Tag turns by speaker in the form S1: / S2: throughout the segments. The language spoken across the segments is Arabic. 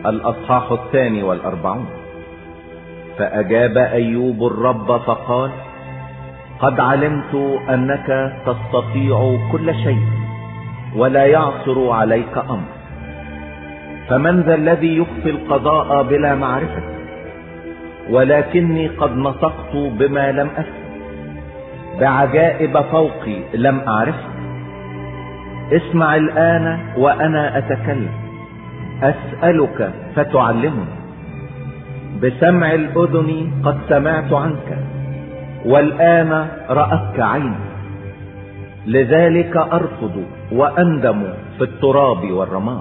S1: الأصحاح 42. فأجاب أيوب الرب فقال: قد علمت أنك تستطيع كل شيء ولا يعثر عليك أمر، فمن ذا الذي يخفي القضاء بلا معرفة؟ ولكني قد نطقت بما لم أفهم، بعجائب فوقي لم أعرفها. اسمع الآن وأنا أتكلم، أسألك فتعلمني. بسمع الأذن قد سمعت عنك، والآن رأتك عيني، لذلك أرفض وأندم في التراب والرماد.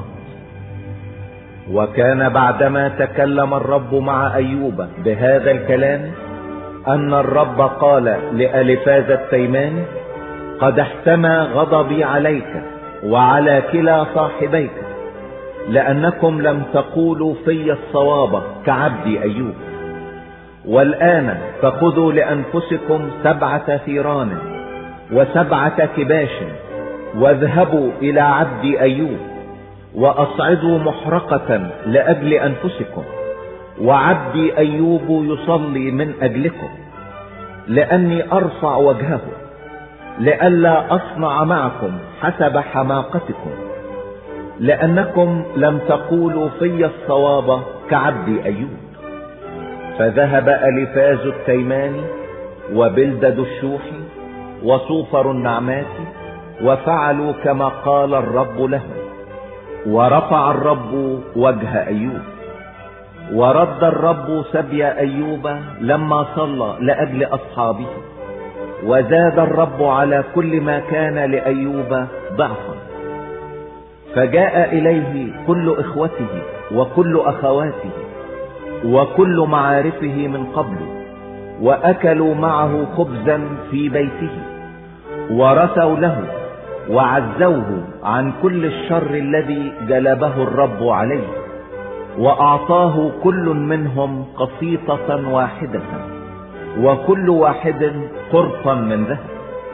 S1: وكان بعدما تكلم الرب مع أيوب بهذا الكلام أن الرب قال لألفاز التيماني: قد احتمى غضبي عليك وعلى كلا صاحبيك، لأنكم لم تقولوا في الصواب كعبدي أيوب. والآن فخذوا لأنفسكم 7 ثيران و7 كباش، واذهبوا إلى عبدي أيوب وأصعدوا محرقة لأجل أنفسكم، وعبدي أيوب يصلي من أجلكم، لأني أرفع وجهه لئلا أصنع معكم حسب حماقتكم، لأنكم لم تقولوا في الصواب كعبدي أيوب. فذهب ألفاز التيماني وبلدد الشوحي وصوفر النعماتي وفعلوا كما قال الرب لهم. ورفع الرب وجه أيوب، ورد الرب سبي أيوب لما صلى لأجل أصحابه، وزاد الرب على كل ما كان لأيوب ضعفا. فجاء إليه كل إخوته وكل أخواته وكل معارفه من قبل، وأكلوا معه خبزا في بيته، ورثوا له وعزوه عن كل الشر الذي جلبه الرب عليه، وأعطاه كل منهم قسيطة واحدة، وكل واحد قرطا من ذهب.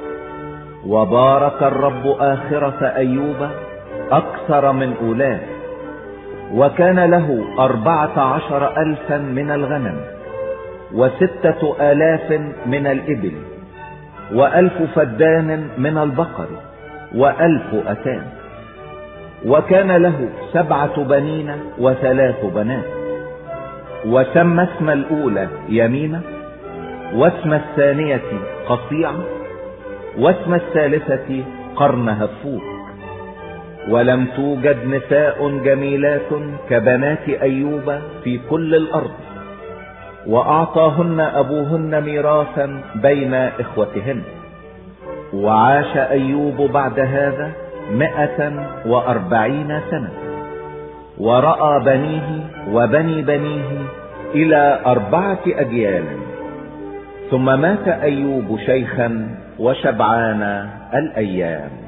S1: وبارك الرب آخرة أيوب أكثر من أولاه، وكان له 14,000 من الغنم، و6,000 من الإبل، و1,000 فدان من البقر، و1,000 أتان. وكان له 7 بنين و3 بنات. وسمى اسم الأولى يمينة، واسم الثانية قصيعة، واسم الثالثة قرن هفوك. ولم توجد نساء جميلات كبنات أيوب في كل الأرض، وأعطاهن أبوهن ميراثا بين إخوتهن. وعاش أيوب بعد هذا 140 سنة، ورأى بنيه وبني بنيه إلى 4 أجيال. ثم مات أيوب شيخا وشبعان الأيام.